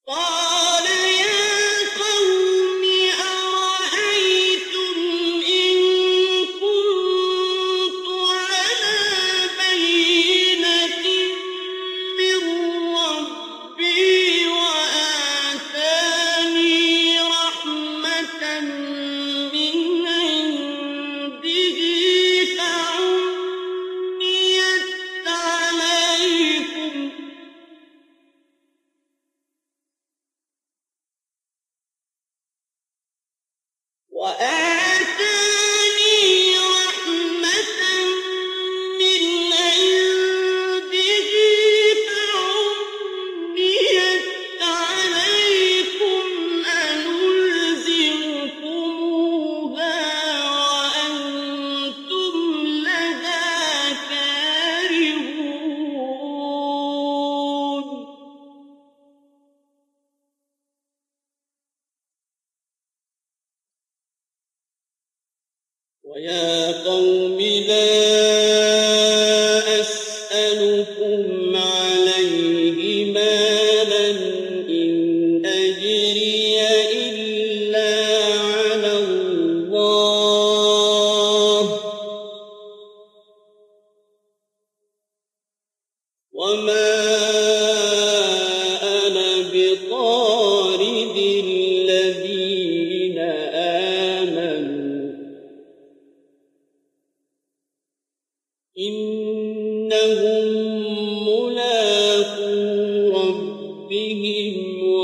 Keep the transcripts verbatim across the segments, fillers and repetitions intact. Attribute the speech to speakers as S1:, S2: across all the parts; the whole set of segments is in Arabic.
S1: قال يا قوم أرأيتم إن كنت على بينة من ربي وآتاني رحمة من عنده فعميت عليكم وآتاني رحمة من عنده فعميت عليكم أنلزمكموها وأنتم لها كارهون ويا قوم لا أسألكم عليه مالا إن أجري إلا على الله وما أنا بطارد الذين آمنوا إنهم ملاقو ربهم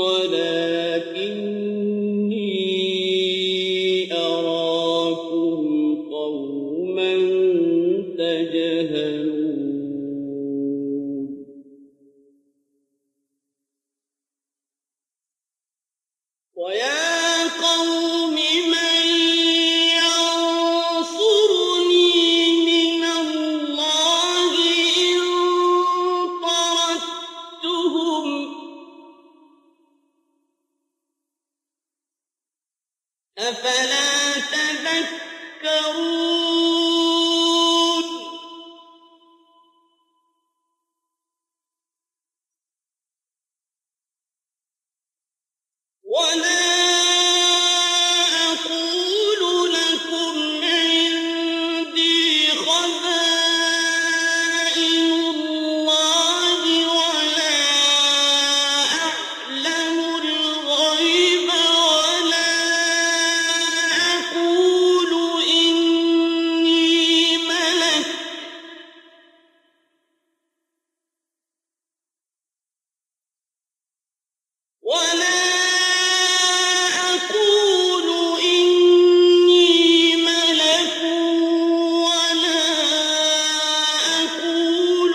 S1: ولكني أراكم قوما تجهلون ويا قوم من ينصرني من الله إن طردتهم أفلا تذكرون ولا أقول لكم عندي خزائن الله ولا أعلم الغيب ولا أقول إني ملك ولا أقول إني ملك ولا أقول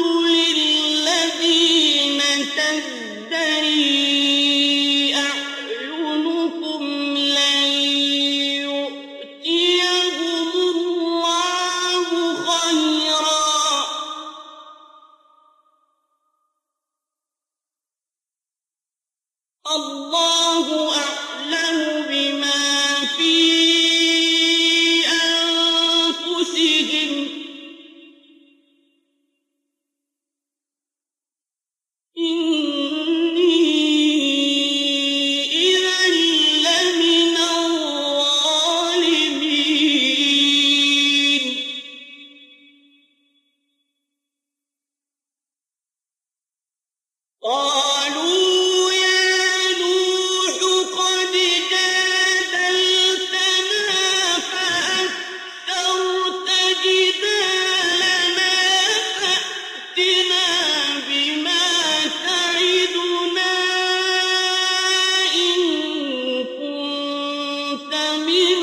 S1: للذين تزدري أعينكم لن يؤتيهم الله خيرا الله أعلم بما في أنفسهم إني إذا لمن الظالمين قالوا يا نوح قد جادلتنا فأكثرت جدالنا فأتنا بما تعدنا إن كنت من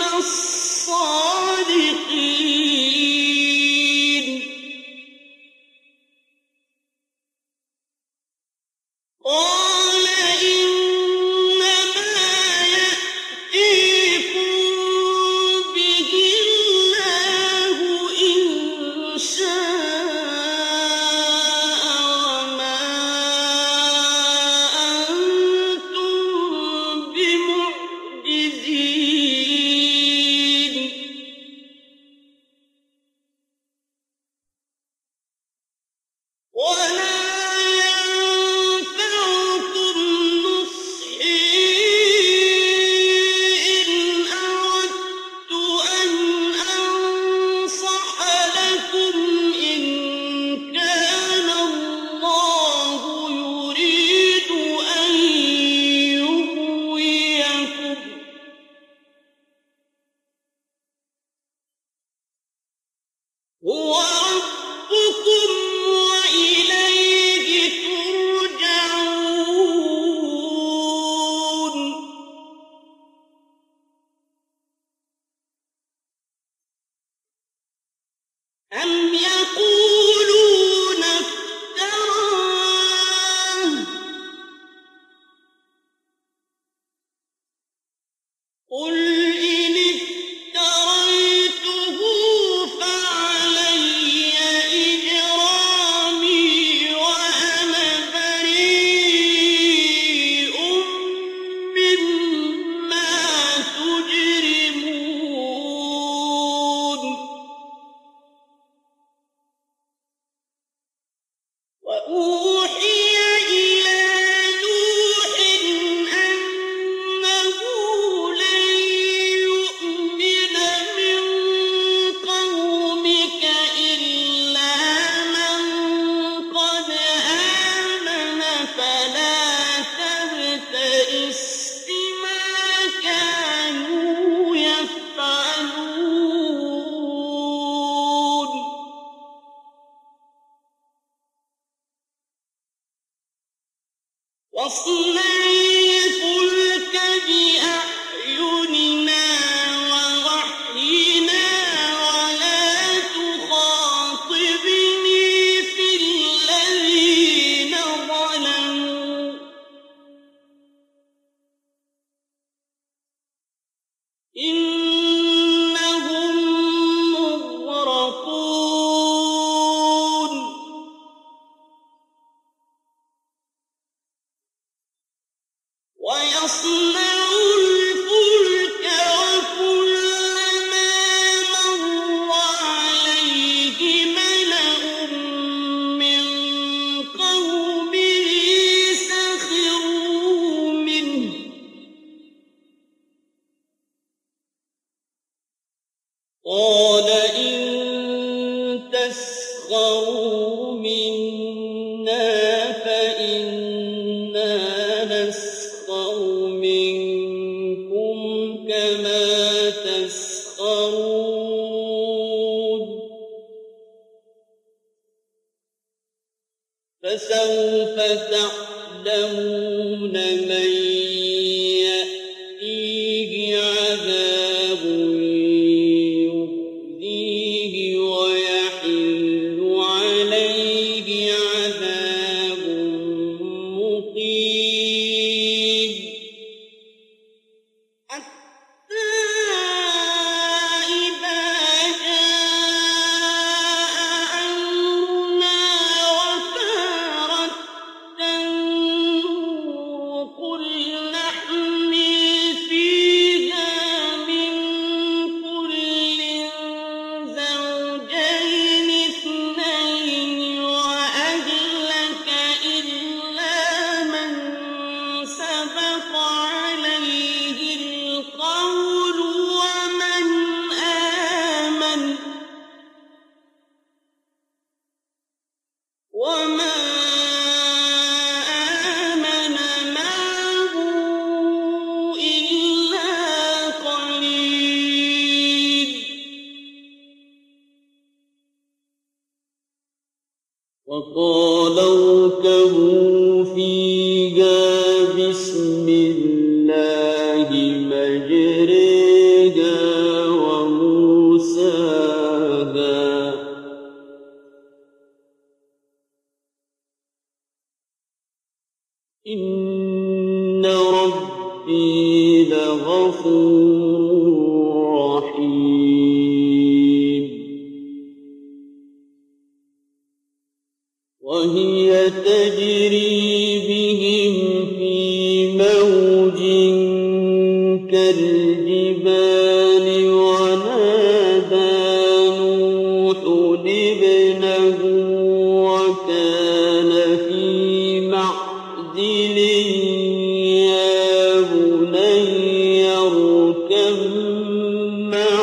S1: الصادقين قال إنما يأتيكم به الله إن شاء وما أنتم بمعجزين ولا ينفعكم واصنع الفلك بأعيننا ووحينا ولا تخاطبني في الذين ظلموا إنهم مغرقون ويصنع الفلك وكلما مر عليه ملأ من قومه سخروا منه قال إن تسخروا منا فإنا نسخر منكم كما تسخرون فسوف تعلمون من يأتيه عذاب يخزيه ويحل عليه عذاب مقيم حتى إذا جاء أمرنا وفارت التنور قل نحمل فيها من كل زوجين اثنين وأهلك إلا من سبق عليه القول ومن آمن وما آمن معه إلا قليل وقال اركبوا فيها بسم الله مجريها ومرساها إن ربي لغفور رحيم وهي تجري بهم في موج كالجبال ونادى نوح ابنه وكان في معزل يا بني اركب معنا